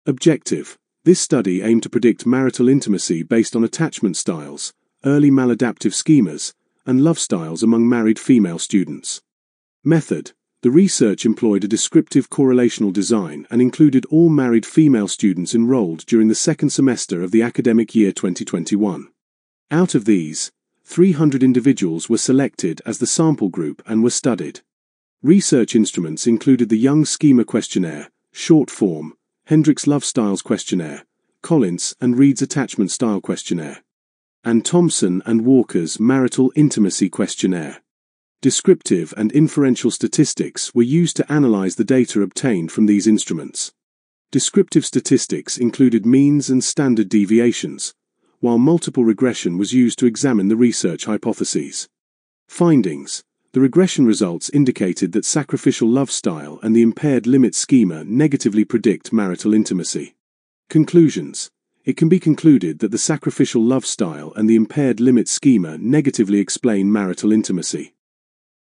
Objective. This study aimed to predict marital intimacy based on attachment styles, early maladaptive schemas, and love styles among married female students. Method. The research employed a descriptive correlational design and included all married female students enrolled during the second semester of the academic year 2021. Out of these, 300 individuals were selected as the sample group and were studied. Research instruments included the Young Schema Questionnaire, Short Form, Hendricks Love Styles Questionnaire, Collins and Reed's Attachment Style Questionnaire, and Thompson and Walker's Marital Intimacy Questionnaire. Descriptive and inferential statistics were used to analyze the data obtained from these instruments. Descriptive statistics included means and standard deviations, while multiple regression was used to examine the research hypotheses. Findings. The regression results indicated that sacrificial love style and the impaired limit schema negatively predict marital intimacy. Conclusions. It can be concluded that the sacrificial love style and the impaired limit schema negatively explain marital intimacy.